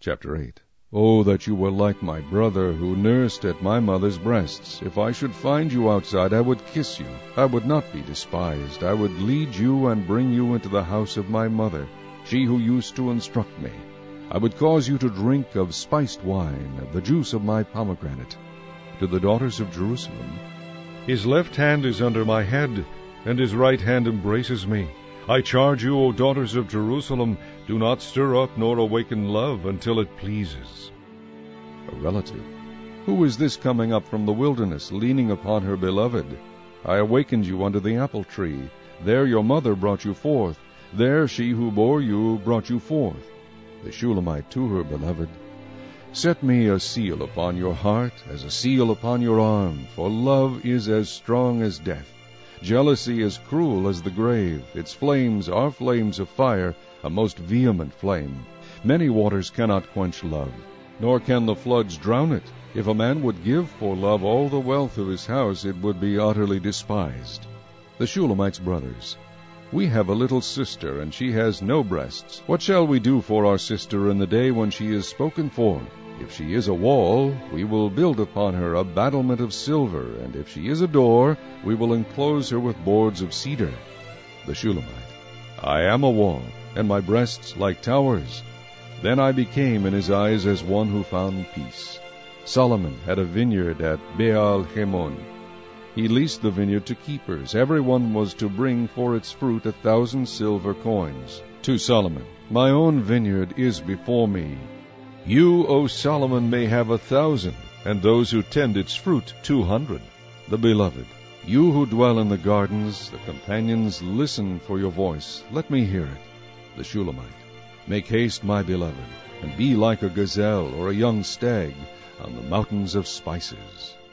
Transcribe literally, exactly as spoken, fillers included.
Chapter eight. Oh, that you were like my brother, who nursed at my mother's breasts. If I should find you outside, I would kiss you. I would not be despised. I would lead you and bring you into the house of my mother, she who used to instruct me. I would cause you to drink of spiced wine, of the juice of my pomegranate. To the daughters of Jerusalem, His left hand is under my head, and his right hand embraces me. I charge you, O daughters of Jerusalem, do not stir up nor awaken love until it pleases. A relative. Who is this coming up from the wilderness, leaning upon her beloved? I awakened you under the apple tree. There your mother brought you forth. There she who bore you brought you forth. The Shulamite to her beloved. Set me a seal upon your heart, as a seal upon your arm, for love is as strong as death. Jealousy is cruel as the grave. Its flames are flames of fire, a most vehement flame. Many waters cannot quench love, nor can the floods drown it. If a man would give for love all the wealth of his house, it would be utterly despised. The Shulamite's brothers. We have a little sister, and she has no breasts. What shall we do for our sister in the day when she is spoken for? If she is a wall, we will build upon her a battlement of silver, and if she is a door, we will enclose her with boards of cedar. The Shulamite. I am a wall, and my breasts like towers. Then I became in his eyes as one who found peace. Solomon had a vineyard at Baal-Hamon. He leased the vineyard to keepers. Every one was to bring for its fruit a thousand silver coins. To Solomon, my own vineyard is before me. You, O Solomon, may have a thousand, and those who tend its fruit two hundred. The beloved. You who dwell in the gardens, the companions, listen for your voice. Let me hear it. The Shulamite. Make haste, my beloved, and be like a gazelle or a young stag on the mountains of spices.